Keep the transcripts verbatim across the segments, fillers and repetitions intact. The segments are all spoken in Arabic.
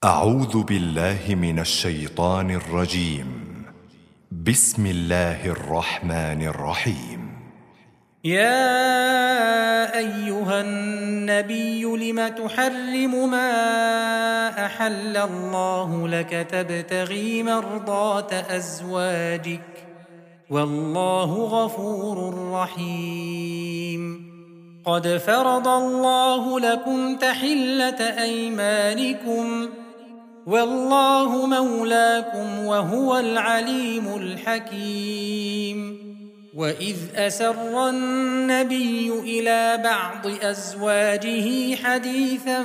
أعوذ بالله من الشيطان الرجيم. بسم الله الرحمن الرحيم. يا أيها النبي لم تحرم ما أحل الله لك تبتغي مرضات أزواجك والله غفور رحيم. قد فرض الله لكم تحلة أيمانكم والله مولاكم وهو العليم الحكيم. وإذ أسر النبي إلى بعض أزواجه حديثا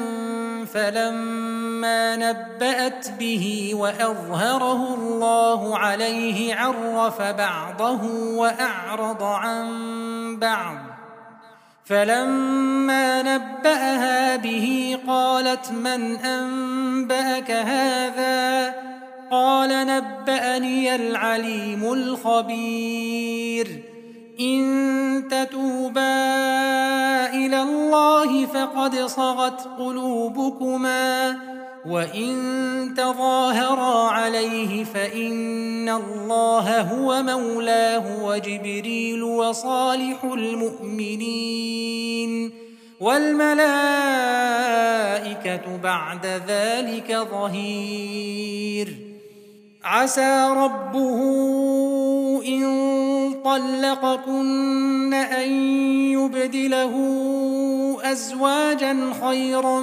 فلما نبأت به وأظهره الله عليه عرف بعضه وأعرض عن بعض، فلما نبأها به قالت من أنبأك هذا؟ قال نبأني العليم الخبير. إن تتوبا إلى الله فقد صغت قلوبكما وإن تظاهرا عليه فإن الله هو مولاه وجبريل وصالح المؤمنين والملائكة بعد ذلك ظهير. عسى ربه إن طلقكن أن يبدله أزواجا خيرا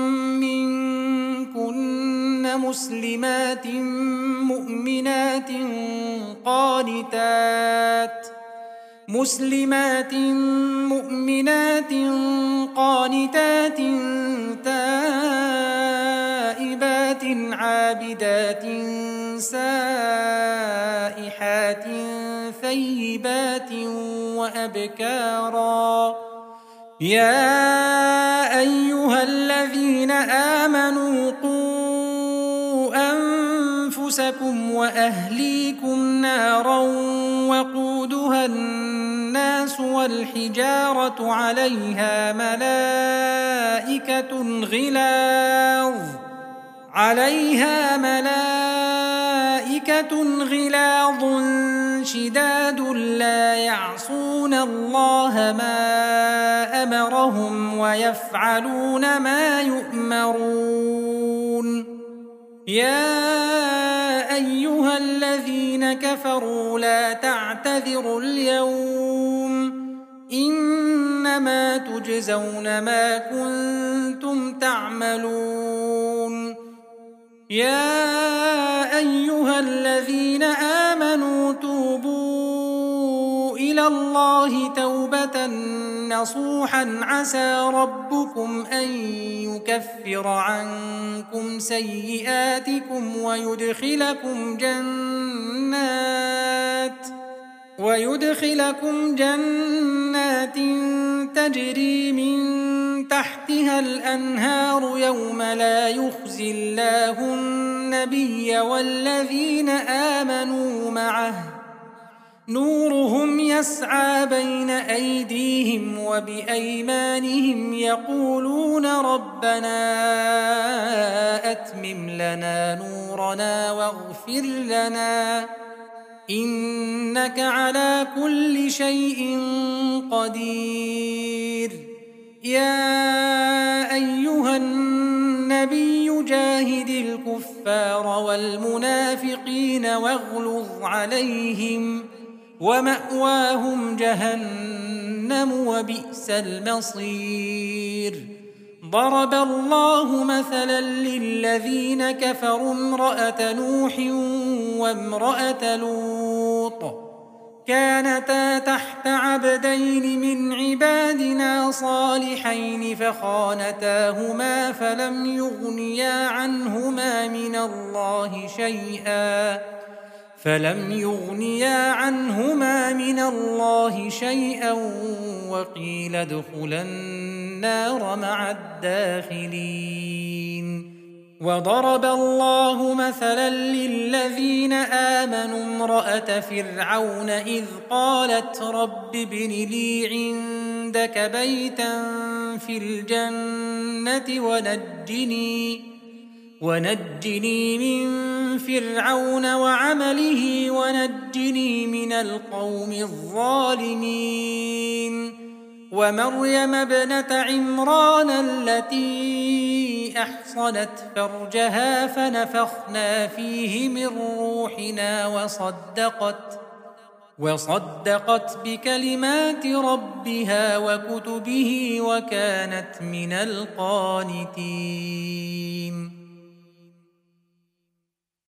منكن مسلمات مؤمنات قانتات مسلمات مؤمنات قانتات تائبات عابدات سائحات ثيبات وأبكارا. يا أيها الذين آمنوا قوا أنفسكم وأهليكم نارا وقودها الناس والحجارة عليها ملائكة غلاظ عليها ملائكة غلاظ شداد لا يعصون الله ما أمرهم ويفعلون ما يؤمرون. يا أيها الذين كفروا لا تعتذروا اليوم إنما تجزون ما كنتم تعملون. يا أيها الذين آمنوا توبوا إلى الله توبة نصوحا عسى ربكم أن يكفر عنكم سيئاتكم ويدخلكم جنات ويدخلكم جنات تجري من تحتها الأنهار يوم لا يخزي الله النبي والذين آمنوا معه نورهم يسعى بين أيديهم وبأيمانهم يقولون ربنا أتمم لنا نورنا واغفر لنا إنك على كل شيء قدير. يا أيها النبي جاهد الكفار والمنافقين واغلظ عليهم ومأواهم جهنم وبئس المصير. ضرب الله مثلا للذين كفروا امرأة نوح وامرأة لوط كانتا تحت عبدين من عبادنا صالحين فخانتاهما فلم يغنيا عنهما من الله شيئا فلم يغنيا عنهما من الله شيئا وقيل ادخلا النار مع الداخلين. وضرب الله مثلا للذين آمنوا امرأة فرعون إذ قالت رب ابن لي عندك بيتا في الجنة ونجني ونجني من فرعون وعمله ونجني من القوم الظالمين ومريم ابنة عمران التي أحصنت فرجها فنفخنا فيه من روحنا وصدقت وصدقت بكلمات ربها وكتبه وكانت من القانتين